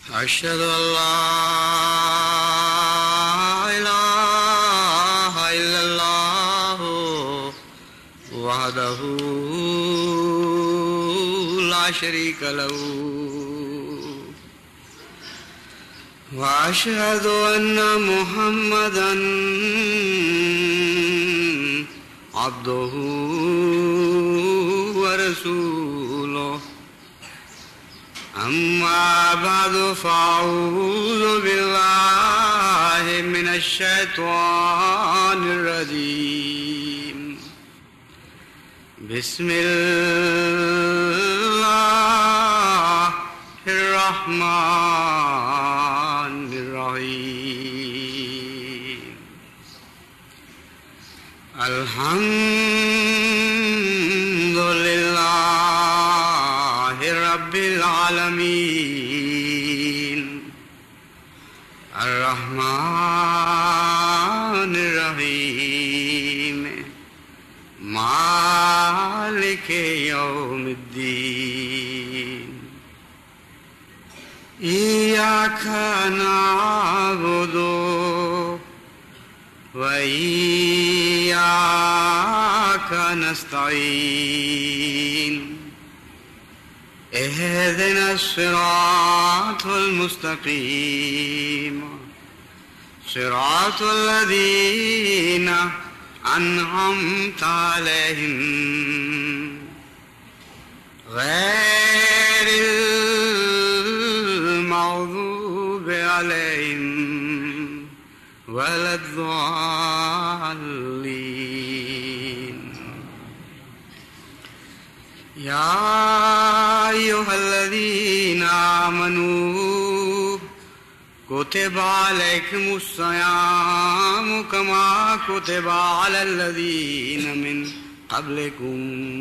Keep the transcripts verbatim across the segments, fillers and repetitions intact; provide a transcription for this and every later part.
أشهد أن لا إله إلا الله وحده لا شريك له وأشهد أن محمدا عبده ورسوله. أما بعد فأعوذ بالله من الشيطان الرجيم. بسم الله الرحمن الرحيم. الحمد لله رب العالمين الرحمن الرحيم مالك يوم الدين. إياك نعبد وإياك نستعين. اهدنا الصراط المستقيم صراط الذين أنعمت عليهم غير المغضوب عليهم ولا الضالين. يا أيها الذين آمنوا كتب عليكم الصيام كما كتب على الذين من قبلكم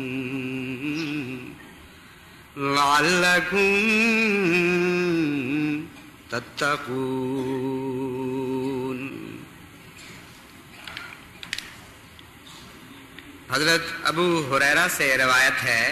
لعلكم تتقون. حضرت ابو ہریرہ سے روایت ہے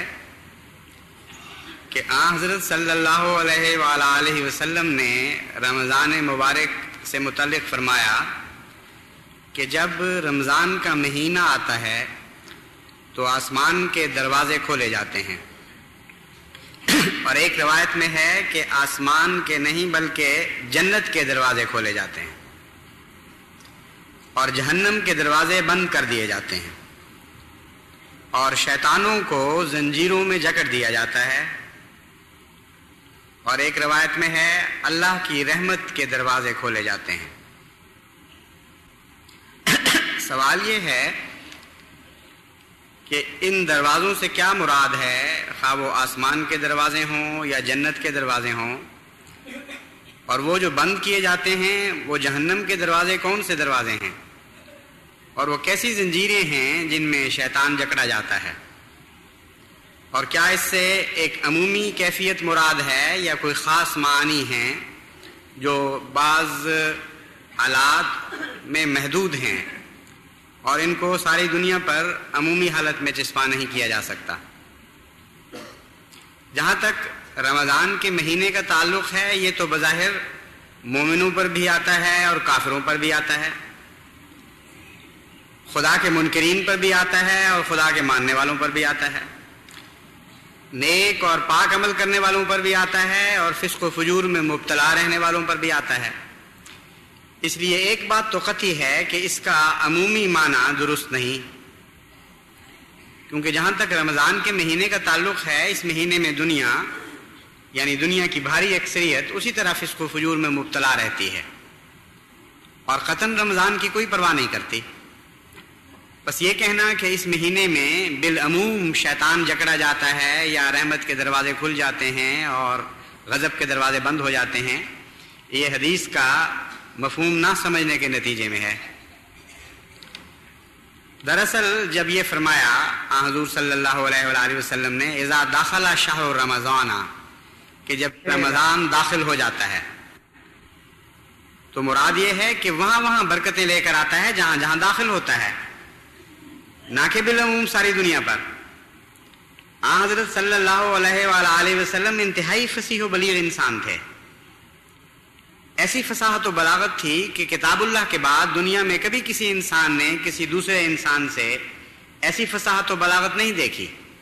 کہ آن حضرت صلی اللہ علیہ وآلہ وسلم نے رمضان مبارک سے متعلق فرمایا کہ جب رمضان کا مہینہ آتا ہے تو آسمان کے دروازے کھولے جاتے ہیں، اور ایک روایت میں ہے کہ آسمان کے نہیں بلکہ جنت کے دروازے کھولے جاتے ہیں اور جہنم کے دروازے بند کر دیے جاتے ہیں اور شیطانوں کو زنجیروں میں جکڑ دیا جاتا ہے، اور ایک روایت میں ہے اللہ کی رحمت کے دروازے کھولے جاتے ہیں. سوال یہ ہے کہ ان دروازوں سے کیا مراد ہے، خواہ وہ آسمان کے دروازے ہوں یا جنت کے دروازے ہوں، اور وہ جو بند کیے جاتے ہیں وہ جہنم کے دروازے کون سے دروازے ہیں، اور وہ کیسی زنجیریں ہیں جن میں شیطان جکڑا جاتا ہے، اور کیا اس سے ایک عمومی کیفیت مراد ہے یا کوئی خاص معنی ہیں جو بعض حالات میں محدود ہیں اور ان کو ساری دنیا پر عمومی حالت میں چسپاں نہیں کیا جا سکتا. جہاں تک رمضان کے مہینے کا تعلق ہے یہ تو بظاہر مومنوں پر بھی آتا ہے اور کافروں پر بھی آتا ہے، خدا کے منکرین پر بھی آتا ہے اور خدا کے ماننے والوں پر بھی آتا ہے، نیک اور پاک عمل کرنے والوں پر بھی آتا ہے اور فسق و فجور میں مبتلا رہنے والوں پر بھی آتا ہے. اس لیے ایک بات تو قطعی ہے کہ اس کا عمومی معنی درست نہیں، کیونکہ جہاں تک رمضان کے مہینے کا تعلق ہے اس مہینے میں دنیا یعنی دنیا کی بھاری اکثریت اسی طرح فسق و فجور میں مبتلا رہتی ہے اور قطعاً رمضان کی کوئی پرواہ نہیں کرتی. بس یہ کہنا کہ اس مہینے میں بالعموم شیطان جکڑا جاتا ہے یا رحمت کے دروازے کھل جاتے ہیں اور غضب کے دروازے بند ہو جاتے ہیں، یہ حدیث کا مفہوم نہ سمجھنے کے نتیجے میں ہے. دراصل جب یہ فرمایا حضور صلی اللہ علیہ وآلہ وسلم نے اذا داخل شہر رمضان، کہ جب رمضان داخل ہو جاتا ہے تو مراد یہ ہے کہ وہاں وہاں برکتیں لے کر آتا ہے جہاں جہاں داخل ہوتا ہے، نہ کہ بالعموم ساری دنیا پر. آن حضرت صلی اللہ علیہ وآلہ وسلم انتہائی فصیح و بلیغ انسان تھے ایسی فصاحت و بلاغت تھی کہ کتاب اللہ کے بعد دنیا میں کبھی کسی انسان نے کسی دوسرے انسان سے ایسی فصاحت و بلاغت نہیں دیکھی.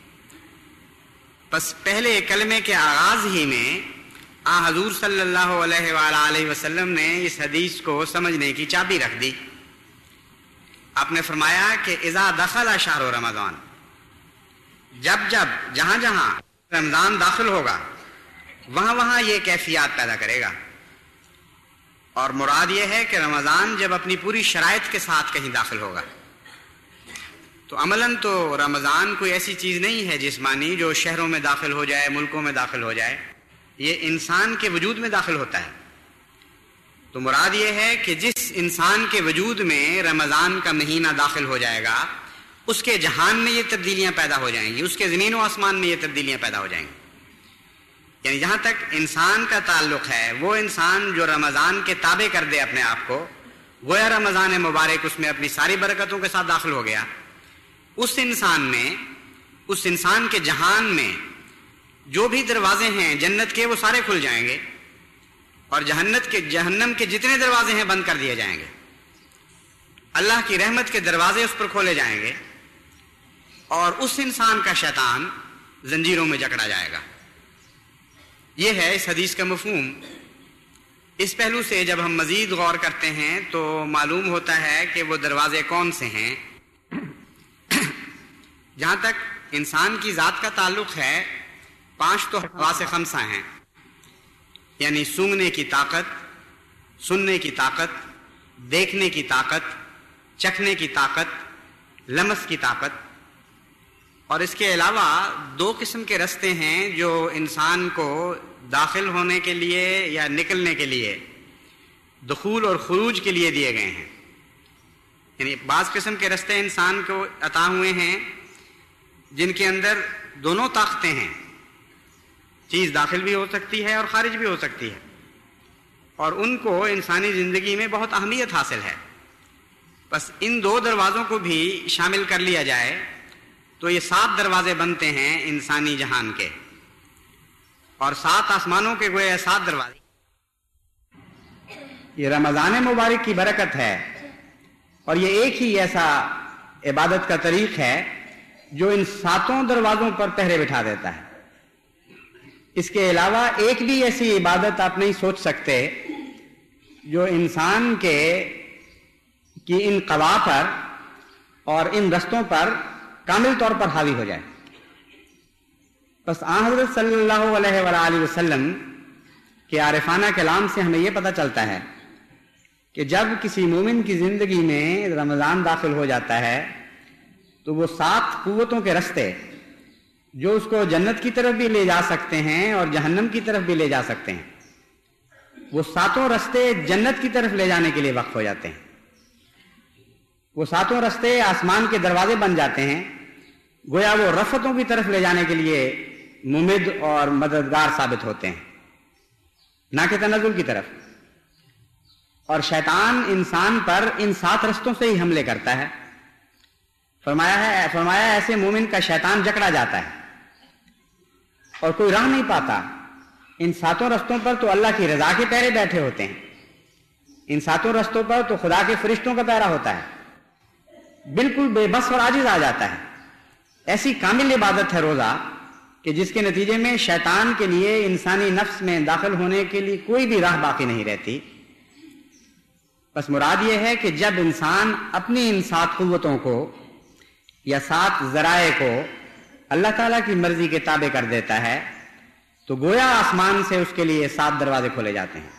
بس پہلے کلمے کے آغاز ہی میں آ حضور صلی اللہ علیہ وآلہ وسلم نے اس حدیث کو سمجھنے کی چابی رکھ دی. آپ نے فرمایا کہ اذا دخل شہر رمضان، جب جب جہاں جہاں رمضان داخل ہوگا وہاں وہاں یہ کیفیات پیدا کرے گا. اور مراد یہ ہے کہ رمضان جب اپنی پوری شرائط کے ساتھ کہیں داخل ہوگا. تو عملاً تو رمضان کوئی ایسی چیز نہیں ہے جسمانی جو شہروں میں داخل ہو جائے، ملکوں میں داخل ہو جائے. یہ انسان کے وجود میں داخل ہوتا ہے. تو مراد یہ ہے کہ جس انسان کے وجود میں رمضان کا مہینہ داخل ہو جائے گا اس کے جہان میں یہ تبدیلیاں پیدا ہو جائیں گی، اس کے زمین و آسمان میں یہ تبدیلیاں پیدا ہو جائیں گی. یعنی جہاں تک انسان کا تعلق ہے، وہ انسان جو رمضان کے تابع کر دے اپنے آپ کو، گویا رمضان مبارک اس میں اپنی ساری برکتوں کے ساتھ داخل ہو گیا، اس انسان میں، اس انسان کے جہان میں جو بھی دروازے ہیں جنت کے وہ سارے کھل جائیں گے، اور جہنت کے جہنم کے جتنے دروازے ہیں بند کر دیے جائیں گے. اللہ کی رحمت کے دروازے اس پر کھولے جائیں گے، اور اس انسان کا شیطان زنجیروں میں جکڑا جائے گا. یہ ہے اس حدیث کا مفہوم. اس پہلو سے جب ہم مزید غور کرتے ہیں تو معلوم ہوتا ہے کہ وہ دروازے کون سے ہیں. جہاں تک انسان کی ذات کا تعلق ہے، پانچ تو حواس خمسہ ہیں، یعنی سونگنے کی طاقت، سننے کی طاقت، دیکھنے کی طاقت، چکھنے کی طاقت، لمس کی طاقت. اور اس کے علاوہ دو قسم کے رستے ہیں جو انسان کو داخل ہونے کے لیے یا نکلنے کے لیے، دخول اور خروج کے لیے دیے گئے ہیں. یعنی بعض قسم کے رستے انسان کو عطا ہوئے ہیں جن کے اندر دونوں طاقتیں ہیں، چیز داخل بھی ہو سکتی ہے اور خارج بھی ہو سکتی ہے، اور ان کو انسانی زندگی میں بہت اہمیت حاصل ہے. بس ان دو دروازوں کو بھی شامل کر لیا جائے تو یہ سات دروازے بنتے ہیں انسانی جہان کے، اور سات آسمانوں کے گویا سات دروازے. یہ رمضان مبارک کی برکت ہے، اور یہ ایک ہی ایسا عبادت کا طریق ہے جو ان ساتوں دروازوں پر پہرے بٹھا دیتا ہے. اس کے علاوہ ایک بھی ایسی عبادت آپ نہیں سوچ سکتے جو انسان کے کی ان قوا پر اور ان رستوں پر کامل طور پر حاوی ہو جائے. بس آن حضرت صلی اللہ علیہ وآلہ وسلم کے عارفانہ کلام سے ہمیں یہ پتہ چلتا ہے کہ جب کسی مومن کی زندگی میں رمضان داخل ہو جاتا ہے تو وہ سات قوتوں کے رستے جو اس کو جنت کی طرف بھی لے جا سکتے ہیں اور جہنم کی طرف بھی لے جا سکتے ہیں، وہ ساتوں رستے جنت کی طرف لے جانے کے لیے وقف ہو جاتے ہیں. وہ ساتوں رستے آسمان کے دروازے بن جاتے ہیں، گویا وہ رفتوں کی طرف لے جانے کے لیے ممد اور مددگار ثابت ہوتے ہیں، نہ کہ تنزل کی طرف. اور شیطان انسان پر ان سات رستوں سے ہی حملے کرتا ہے. فرمایا ہے فرمایا ایسے مومن کا شیطان جکڑا جاتا ہے اور کوئی راہ نہیں پاتا. ان ساتوں رستوں پر تو اللہ کی رضا کے پیرے بیٹھے ہوتے ہیں، ان ساتوں رستوں پر تو خدا کے فرشتوں کا پیرا ہوتا ہے، بالکل بے بس اور عاجز آ جاتا ہے. ایسی کامل عبادت ہے روزہ کہ جس کے نتیجے میں شیطان کے لیے انسانی نفس میں داخل ہونے کے لیے کوئی بھی راہ باقی نہیں رہتی. بس مراد یہ ہے کہ جب انسان اپنی ان سات قوتوں کو یا سات ذرائع کو اللہ تعالیٰ کی مرضی کے تابع کر دیتا ہے تو گویا آسمان سے اس کے لیے سات دروازے کھولے جاتے ہیں.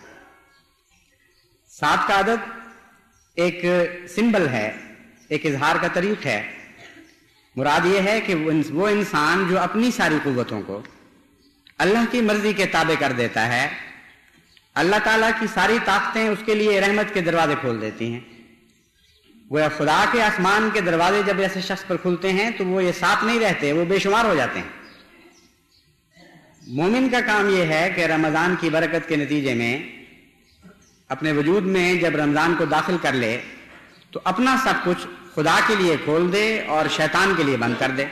سات کا عدد ایک سمبل ہے، ایک اظہار کا طریق ہے. مراد یہ ہے کہ وہ انسان جو اپنی ساری قوتوں کو اللہ کی مرضی کے تابع کر دیتا ہے، اللہ تعالیٰ کی ساری طاقتیں اس کے لیے رحمت کے دروازے کھول دیتی ہیں. وہ خدا کے آسمان کے دروازے جب ایسے شخص پر کھلتے ہیں تو وہ یہ ساتھ نہیں رہتے، وہ بے شمار ہو جاتے ہیں. مومن کا کام یہ ہے کہ رمضان کی برکت کے نتیجے میں اپنے وجود میں جب رمضان کو داخل کر لے تو اپنا سب کچھ خدا کے لیے کھول دے اور شیطان کے لیے بند کر دے.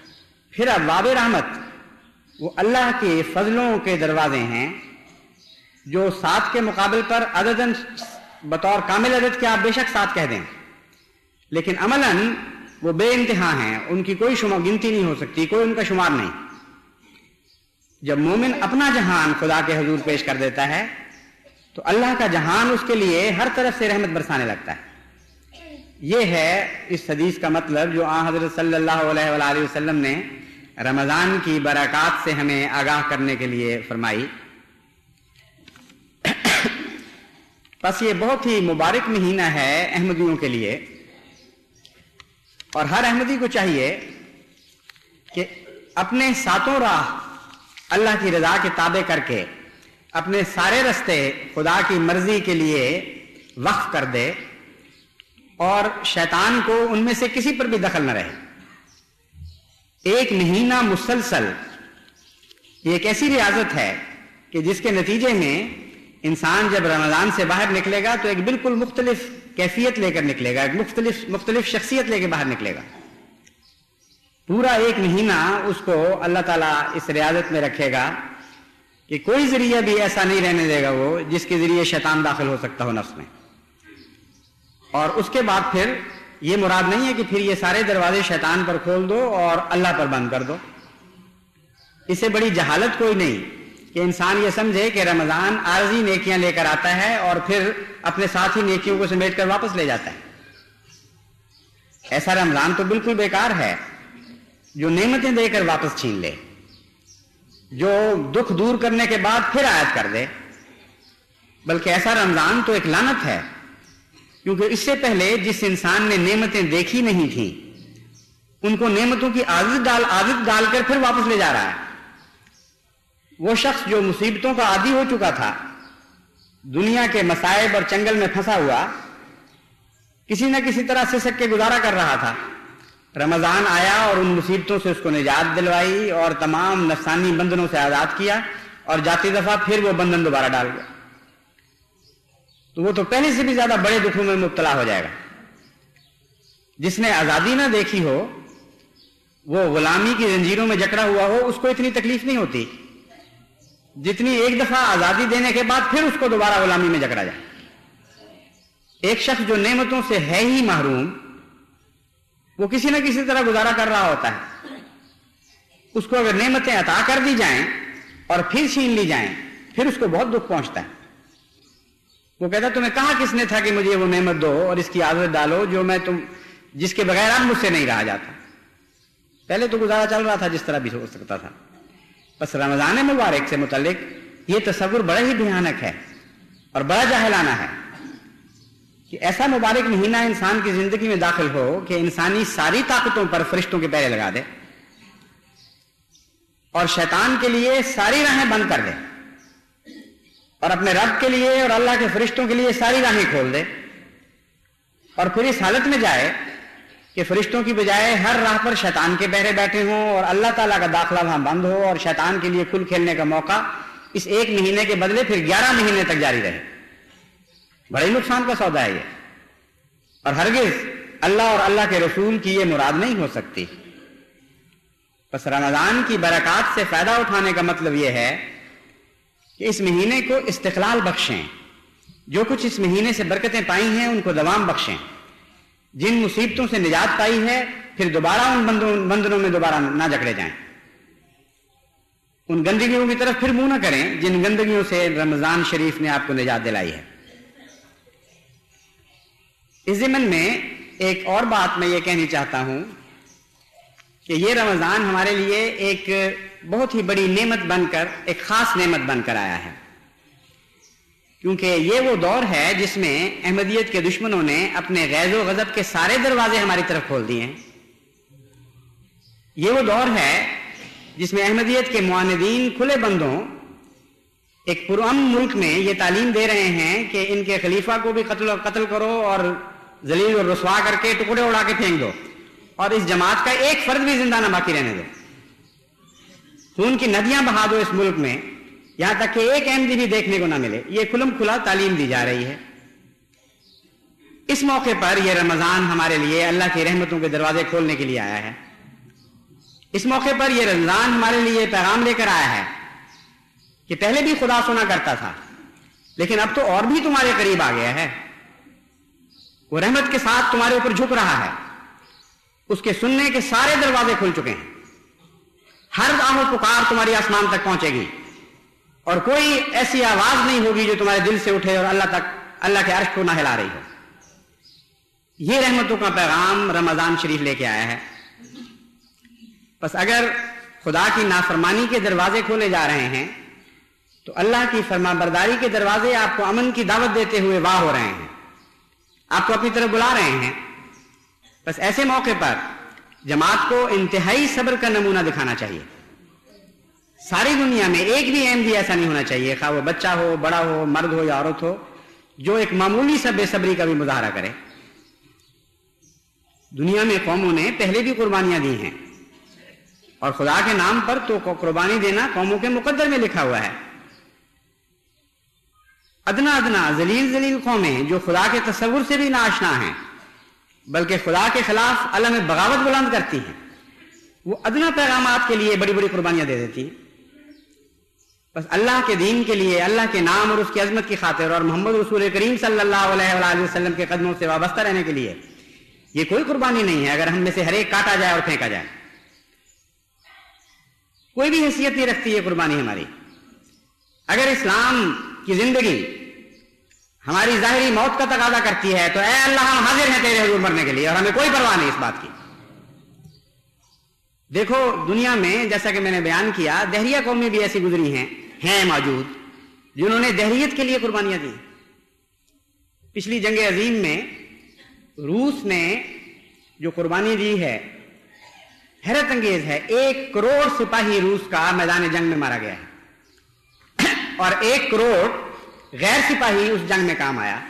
پھر ابواب رحمت وہ اللہ کے فضلوں کے دروازے ہیں جو سات کے مقابل پر عدداً بطور کامل عدد کے آپ بے شک سات کہہ دیں، لیکن عملاً وہ بے انتہا ہیں، ان کی کوئی شمار گنتی نہیں ہو سکتی، کوئی ان کا شمار نہیں۔ جب مومن اپنا جہان خدا کے حضور پیش کر دیتا ہے تو اللہ کا جہان اس کے لیے ہر طرف سے رحمت برسانے لگتا ہے۔ یہ ہے اس حدیث کا مطلب جو آن حضرت صلی اللہ علیہ وآلہ وسلم نے رمضان کی برکات سے ہمیں آگاہ کرنے کے لیے فرمائی۔ بس یہ بہت ہی مبارک مہینہ ہے احمدیوں کے لیے، اور ہر احمدی کو چاہیے کہ اپنے ساتوں راہ اللہ کی رضا کے تابع کر کے اپنے سارے رستے خدا کی مرضی کے لیے وقف کر دے، اور شیطان کو ان میں سے کسی پر بھی دخل نہ رہے۔ ایک مہینہ مسلسل یہ ایک ایسی ریاضت ہے کہ جس کے نتیجے میں انسان جب رمضان سے باہر نکلے گا تو ایک بالکل مختلف کیفیت لے کر نکلے گا، ایک مختلف مختلف شخصیت لے کے باہر نکلے گا۔ پورا ایک مہینہ اس کو اللہ تعالیٰ اس ریاضت میں رکھے گا کہ کوئی ذریعہ بھی ایسا نہیں رہنے دے گا وہ جس کے ذریعے شیطان داخل ہو سکتا ہو نفس میں۔ اور اس کے بعد پھر یہ مراد نہیں ہے کہ پھر یہ سارے دروازے شیطان پر کھول دو اور اللہ پر بند کر دو۔ اس سے بڑی جہالت کوئی نہیں کہ انسان یہ سمجھے کہ رمضان عارضی نیکیاں لے کر آتا ہے اور پھر اپنے ساتھ ہی نیکیوں کو سمیٹ کر واپس لے جاتا ہے۔ ایسا رمضان تو بالکل بیکار ہے جو نعمتیں دے کر واپس چھین لے، جو دکھ دور کرنے کے بعد پھر عائد کر دے، بلکہ ایسا رمضان تو ایک لعنت ہے، کیونکہ اس سے پہلے جس انسان نے نعمتیں دیکھی نہیں تھیں ان کو نعمتوں کی عادت ڈال عادت ڈال کر پھر واپس لے جا رہا ہے۔ وہ شخص جو مصیبتوں کا عادی ہو چکا تھا، دنیا کے مصائب اور چنگل میں پھنسا ہوا، کسی نہ کسی طرح سے سک کے گزارا کر رہا تھا، رمضان آیا اور ان مصیبتوں سے اس کو نجات دلوائی اور تمام نفسانی بندھنوں سے آزاد کیا، اور جاتی دفعہ پھر وہ بندھن دوبارہ ڈال گیا، تو وہ تو پہلے سے بھی زیادہ بڑے دکھوں میں مبتلا ہو جائے گا۔ جس نے آزادی نہ دیکھی ہو، وہ غلامی کی زنجیروں میں جکڑا ہوا ہو، اس کو اتنی تکلیف نہیں ہوتی جتنی ایک دفعہ آزادی دینے کے بعد پھر اس کو دوبارہ غلامی میں جکڑا جائے۔ ایک شخص جو نعمتوں سے ہے ہی محروم، وہ کسی نہ کسی طرح گزارا کر رہا ہوتا ہے، اس کو اگر نعمتیں عطا کر دی جائیں اور پھر چھین لی جائیں پھر اس کو بہت دکھ پہنچتا ہے۔ وہ کہتا ہے تمہیں کہا کس نے تھا کہ مجھے وہ نعمت دو اور اس کی عادت ڈالو جو میں تم جس کے بغیر اب مجھ سے نہیں رہا جاتا۔ پہلے تو گزارا چل رہا تھا جس طرح بھی ہو سکتا تھا۔ بس رمضان مبارک سے متعلق یہ تصور بڑا ہی بھیانک ہے اور بڑا جاہلانہ ہے کہ ایسا مبارک مہینہ انسان کی زندگی میں داخل ہو کہ انسانی ساری طاقتوں پر فرشتوں کے پہرے لگا دے اور شیطان کے لیے ساری راہیں بند کر دے، اور اپنے رب کے لیے اور اللہ کے فرشتوں کے لیے ساری راہیں کھول دے، اور پھر اس حالت میں جائے کہ فرشتوں کی بجائے ہر راہ پر شیطان کے پہرے بیٹھے ہوں اور اللہ تعالیٰ کا داخلہ وہاں بند ہو اور شیطان کے لیے کھل کھیلنے کا موقع اس ایک مہینے کے بدلے پھر گیارہ مہینے تک جاری رہے۔ بڑے نقصان کا سودا ہے یہ، اور ہرگز اللہ اور اللہ کے رسول کی یہ مراد نہیں ہو سکتی۔ بس رمضان کی برکات سے فائدہ اٹھانے کا مطلب یہ ہے کہ اس مہینے کو استقلال بخشیں، جو کچھ اس مہینے سے برکتیں پائی ہیں ان کو دوام بخشیں، جن مصیبتوں سے نجات پائی ہے پھر دوبارہ ان بندھنوں میں دوبارہ نہ جکڑے جائیں، ان گندگیوں کی طرف پھر منہ نہ کریں جن گندگیوں سے رمضان شریف نے آپ کو نجات دلائی ہے۔ اس ضمن میں ایک اور بات میں یہ کہنی چاہتا ہوں کہ یہ رمضان ہمارے لیے ایک بہت ہی بڑی نعمت بن کر ایک خاص نعمت بن کر آیا ہے، کیونکہ یہ وہ دور ہے جس میں احمدیت کے دشمنوں نے اپنے غیظ و غضب کے سارے دروازے ہماری طرف کھول دیے ہیں۔ یہ وہ دور ہے جس میں احمدیت کے معاندین کھلے بندوں ایک پرامن ملک میں یہ تعلیم دے رہے ہیں کہ ان کے خلیفہ کو بھی قتل قتل کرو اور ذلیل اور رسوا کر کے ٹکڑے اڑا کے پھینک دو، اور اس جماعت کا ایک فرد بھی زندہ نہ باقی رہنے دو، خون کی ندیاں بہا دو اس ملک میں، یہاں تک کہ ایک احمدی بھی دیکھنے کو نہ ملے۔ یہ کھلم کھلا تعلیم دی جا رہی ہے۔ اس موقع پر یہ رمضان ہمارے لیے اللہ کی رحمتوں کے دروازے کھولنے کے لیے آیا ہے۔ اس موقع پر یہ رمضان ہمارے لیے پیغام لے کر آیا ہے کہ پہلے بھی خدا سنا کرتا تھا لیکن اب تو اور بھی تمہارے قریب آ گیا ہے، وہ رحمت کے ساتھ تمہارے اوپر جھک رہا ہے، اس کے سننے کے سارے دروازے کھل چکے ہیں، ہر آہ و پکار تمہاری آسمان تک پہنچے گی، اور کوئی ایسی آواز نہیں ہوگی جو تمہارے دل سے اٹھے اور اللہ تک اللہ کے عرش کو نہ ہلا رہی ہو۔ یہ رحمتوں کا پیغام رمضان شریف لے کے آیا ہے۔ بس اگر خدا کی نافرمانی کے دروازے کھولے جا رہے ہیں تو اللہ کی فرما برداری کے دروازے آپ کو امن کی دعوت دیتے ہوئے واہ ہو رہے ہیں، آپ کو اپنی طرف بلا رہے ہیں۔ بس ایسے موقع پر جماعت کو انتہائی صبر کا نمونہ دکھانا چاہیے۔ ساری دنیا میں ایک بھی احمدی ایسا نہیں ہونا چاہیے، خواہ وہ بچہ ہو، بڑا ہو، مرد ہو یا عورت ہو، جو ایک معمولی سا بے صبری کا بھی مظاہرہ کرے۔ دنیا میں قوموں نے پہلے بھی قربانیاں دی ہیں، اور خدا کے نام پر تو قربانی دینا قوموں کے مقدر میں لکھا ہوا ہے۔ ادنا ادنا ذلیل ذلیل قومیں جو خدا کے تصور سے بھی ناآشنا ہیں، بلکہ خدا کے خلاف اللہ میں بغاوت بلند کرتی ہیں، وہ ادنا پیغامات کے لیے بڑی بڑی قربانیاں دے دیتی ہیں۔ بس اللہ کے دین کے لیے، اللہ کے نام اور اس کی عظمت کی خاطر، اور محمد رسول کریم صلی اللہ علیہ وآلہ وسلم کے قدموں سے وابستہ رہنے کے لیے یہ کوئی قربانی نہیں ہے اگر ہم میں سے ہر ایک کاٹا جائے اور پھینکا جائے۔ کوئی بھی حیثیت نہیں رکھتی یہ قربانی ہماری۔ اگر اسلام کی زندگی ہماری ظاہری موت کا تقاضا کرتی ہے تو اے اللہ ہم حاضر ہیں تیرے حضور مرنے کے لیے، اور ہمیں کوئی پرواہ نہیں اس بات کی۔ دیکھو دنیا میں جیسا کہ میں نے بیان کیا، دہریہ قومیں بھی ایسی گزری ہیں ہیں موجود جنہوں نے دہریت کے لیے قربانیاں دی۔ پچھلی جنگ عظیم میں روس نے جو قربانی دی ہے حیرت انگیز ہے۔ ایک کروڑ سپاہی روس کا میدان جنگ میں مارا گیا ہے، اور ایک کروڑ غیر سپاہی اس جنگ میں کام آیا۔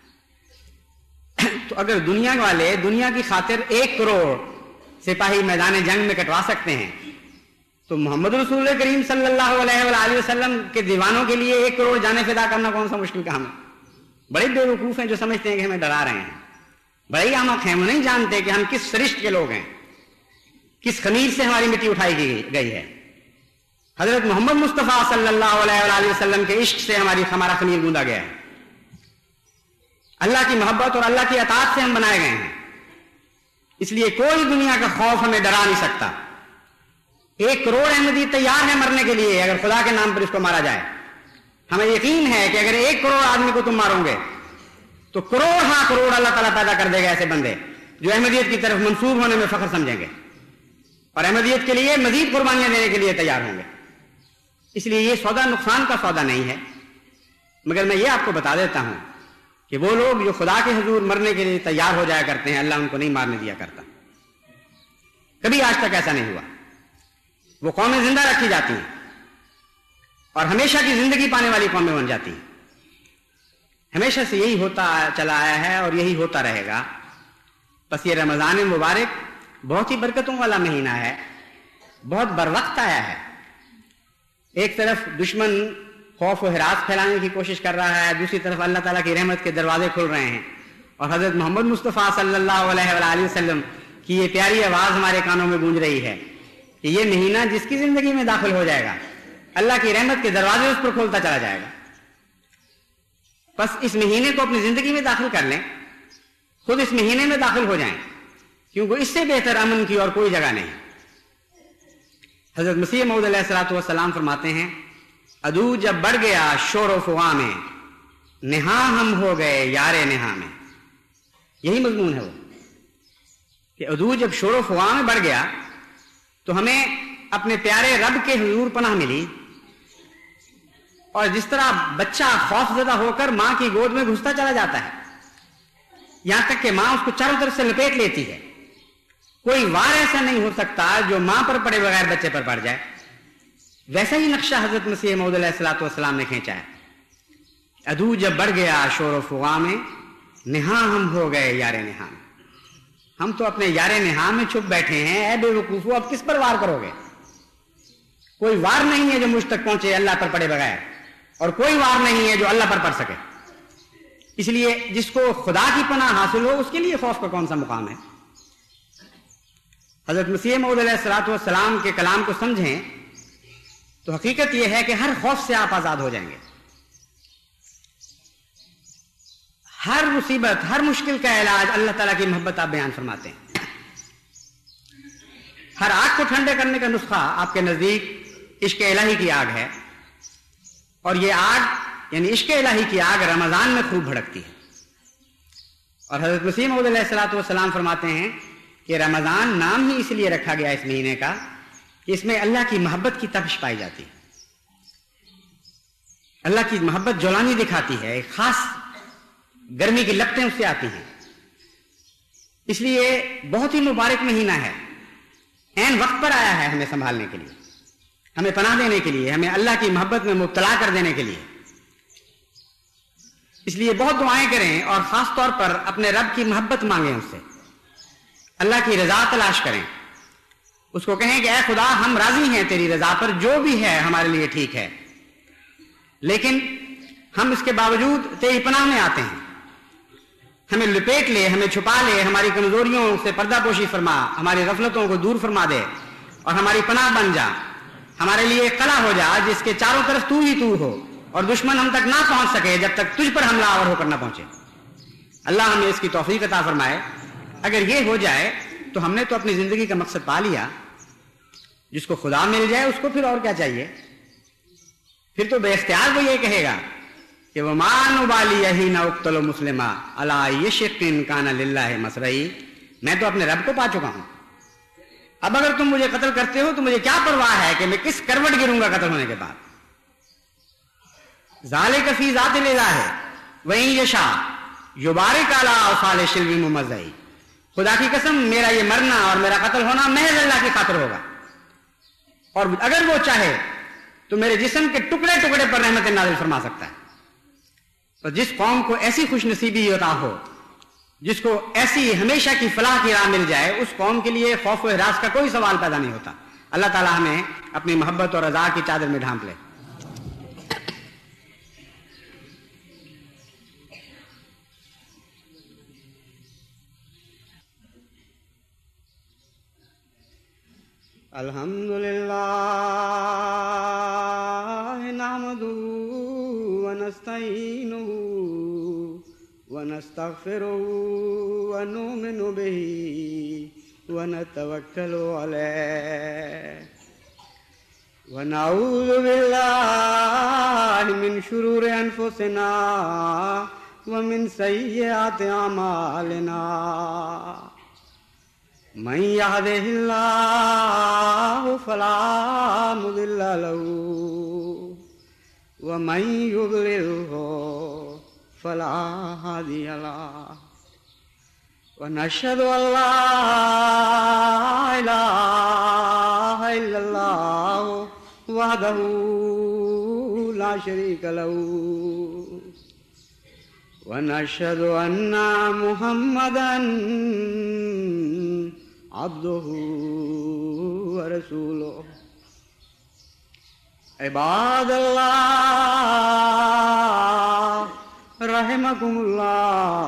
تو اگر دنیا والے دنیا کی خاطر ایک کروڑ سپاہی میدان جنگ میں کٹوا سکتے ہیں تو محمد رسول کریم صلی اللہ علیہ وآلہ وسلم کے دیوانوں کے لیے ایک کروڑ جانے فدا کرنا کون سا مشکل کام ہے؟ بڑے بے وقوف ہیں جو سمجھتے ہیں کہ ہمیں ڈرا رہے ہیں، بڑے ہی احمق ہیں، وہ نہیں جانتے کہ ہم کس سرشت کے لوگ ہیں، کس خمیر سے ہماری مٹی اٹھائی گئی ہے۔ حضرت محمد مصطفیٰ صلی اللہ علیہ وآلہ وسلم کے عشق سے ہماری ہمارا خمیر گوندا گیا ہے۔ اللہ کی محبت اور اللہ کی اطاعت سے ہم بنائے گئے ہیں، اس لیے کوئی دنیا کا خوف ہمیں ڈرا نہیں سکتا۔ ایک کروڑ احمدی تیار ہے مرنے کے لیے اگر خدا کے نام پر اس کو مارا جائے۔ ہمیں یقین ہے کہ اگر ایک کروڑ آدمی کو تم مارو گے تو کروڑ ہاں کروڑ اللہ تعالیٰ پیدا کر دے گا ایسے بندے جو احمدیت کی طرف منسوب ہونے میں فخر سمجھیں گے اور احمدیت کے لیے مزید قربانیاں دینے کے لیے تیار ہوں گے۔ اس لیے یہ سودا نقصان کا سودا نہیں ہے، مگر میں یہ آپ کو بتا دیتا ہوں کہ وہ لوگ جو خدا کے حضور مرنے کے لیے تیار ہو جایا کرتے ہیں، اللہ ان کو نہیں مارنے دیا کرتا۔ کبھی آج تک ایسا نہیں ہوا۔ وہ قومیں زندہ رکھی جاتی ہیں اور ہمیشہ کی زندگی پانے والی قومیں بن جاتی ہیں۔ ہمیشہ سے یہی ہوتا چلا آیا ہے اور یہی ہوتا رہے گا۔ بس یہ رمضان مبارک بہت ہی برکتوں والا مہینہ ہے، بہت بر وقت آیا ہے۔ ایک طرف دشمن خوف و ہراس پھیلانے کی کوشش کر رہا ہے، دوسری طرف اللہ تعالیٰ کی رحمت کے دروازے کھل رہے ہیں، اور حضرت محمد مصطفیٰ صلی اللہ علیہ وآلہ وسلم کی یہ پیاری آواز ہمارے کانوں میں گونج رہی ہے کہ یہ مہینہ جس کی زندگی میں داخل ہو جائے گا اللہ کی رحمت کے دروازے اس پر کھولتا چلا جائے گا۔ بس اس مہینے کو اپنی زندگی میں داخل کر لیں، خود اس مہینے میں داخل ہو جائیں، کیونکہ اس سے بہتر امن کی اور کوئی جگہ نہیں۔ حضرت مسیح موعود علیہ الصلوۃ والسلام فرماتے ہیں، عدو جب بڑھ گیا شور و فغاں میں، نہا ہم ہو گئے یار نہا میں۔ یہی مضمون ہے وہ کہ عدو جب شور و فغاں میں بڑھ گیا تو ہمیں اپنے پیارے رب کے حضور پناہ ملی، اور جس طرح بچہ خوف زدہ ہو کر ماں کی گود میں گھستا چلا جاتا ہے یہاں تک کہ ماں اس کو چاروں طرف سے لپیٹ لیتی ہے، کوئی وار ایسا نہیں ہو سکتا جو ماں پر پڑے بغیر بچے پر پڑ جائے، ویسا ہی نقشہ حضرت مسیح موعود علیہ الصلوۃ والسلام نے کھینچا ہے۔ عدو جب بڑھ گیا شور و فغاں میں، نہا ہم ہو گئے یار نہا میں۔ ہم تو اپنے یار نہا میں چھپ بیٹھے ہیں، اے بے وقوفو اب کس پر وار کرو گے؟ کوئی وار نہیں ہے جو مجھ تک پہنچے اللہ پر پڑے بغیر، اور کوئی وار نہیں ہے جو اللہ پر پڑ سکے۔ اس لیے جس کو خدا کی پناہ حاصل ہو اس کے لیے خوف کا کون سا مقام ہے؟ حضرت مسیح موعود علیہ الصلوۃ والسلام کے کلام کو سمجھیں تو حقیقت یہ ہے کہ ہر خوف سے آپ آزاد ہو جائیں گے۔ ہر مصیبت، ہر مشکل کا علاج اللہ تعالیٰ کی محبت آپ بیان فرماتے ہیں. ہر آگ کو ٹھنڈے کرنے کا نسخہ آپ کے نزدیک عشق الہی کی آگ ہے، اور یہ آگ یعنی عشق الہی کی آگ رمضان میں خوب بھڑکتی ہے. اور حضرت مسیح موعود علیہ الصلوۃ والسلام فرماتے ہیں کہ رمضان نام ہی اس لیے رکھا گیا اس مہینے کا کہ اس میں اللہ کی محبت کی تپش پائی جاتی ہے. اللہ کی محبت جولانی دکھاتی ہے، ایک خاص گرمی کی لپٹیں اس سے آتی ہیں. اس لیے بہت ہی مبارک مہینہ ہے، عین وقت پر آیا ہے ہمیں سنبھالنے کے لیے، ہمیں پناہ دینے کے لیے، ہمیں اللہ کی محبت میں مبتلا کر دینے کے لیے. اس لیے بہت دعائیں کریں اور خاص طور پر اپنے رب کی محبت مانگیں، اس سے اللہ کی رضا تلاش کریں. اس کو کہیں کہ اے خدا ہم راضی ہیں تیری رضا پر، جو بھی ہے ہمارے لیے ٹھیک ہے، لیکن ہم اس کے باوجود تیری پناہ میں آتے ہیں. ہمیں لپیٹ لے، ہمیں چھپا لے، ہماری کمزوریوں سے پردہ پوشی فرما، ہماری غفلتوں کو دور فرما دے اور ہماری پناہ بن جا. ہمارے لیے ایک قلعہ ہو جا جس کے چاروں طرف تو ہی تو ہو اور دشمن ہم تک نہ پہنچ سکے جب تک تجھ پر حملہ آور ہو کر نہ پہنچے. اللہ ہمیں اس کی توفیق عطا فرمائے. اگر یہ ہو جائے تو ہم نے تو اپنی زندگی کا مقصد پا لیا. جس کو خدا مل جائے اس کو پھر اور کیا چاہیے؟ پھر تو بے اختیار وہ یہ کہے گا کہ وہ مان ابالی یہی نہ اقتل مسلمہ اللہ یشقن کان للہ مسرعی، میں تو اپنے رب کو پا چکا ہوں. اب اگر تم مجھے قتل کرتے ہو تو مجھے کیا پرواہ ہے کہ میں کس کروٹ گروں گا قتل ہونے کے بعد. ذالک فی ذات الالہ وإن یشاء یبارک علی اوصال شلو ممزئی. خدا کی قسم میرا یہ مرنا اور میرا قتل ہونا محض اللہ کی خاطر ہوگا، اور اگر وہ چاہے تو میرے جسم کے ٹکڑے ٹکڑے پر رحمت نازل فرما سکتا ہے. تو جس قوم کو ایسی خوش نصیبی عطا ہو، جس کو ایسی ہمیشہ کی فلاح کی راہ مل جائے، اس قوم کے لیے خوف و ہراس کا کوئی سوال پیدا نہیں ہوتا. اللہ تعالیٰ ہمیں اپنی محبت اور رضا کی چادر میں ڈھانپ لے. الحمدللہ نحمدہ ونستعینہ ونستغفرہ ونؤمن بہ ونتوکل علیہ ونعوذ باللہ من شرور انفسنا ومن سیئات اعمالنا. من يهده الله فلا مضل له ومن يضلله فلا هادي له ونشهد أن لا إله إلا الله وحده لا شريك له ونشهد أن محمدا عبده ورسوله. عباد اللہ رحمکم اللہ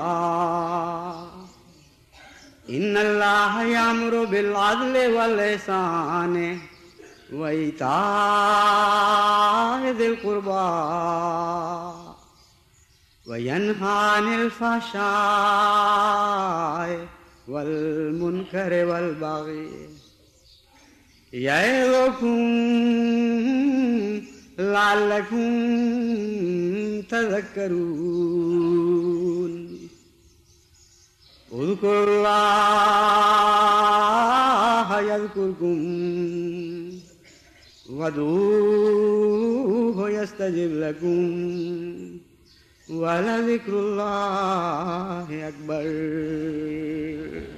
ان اللہ یامر بالعدل والاحسان وایتاء ذی القربى وینہی عن الفحشاء والمنکر والبغی یعظکم لعلکم تذکرون. اذکروا اللہ یذکرکم وادعوہ یستجب لکم ولذکر اللہ اکبر.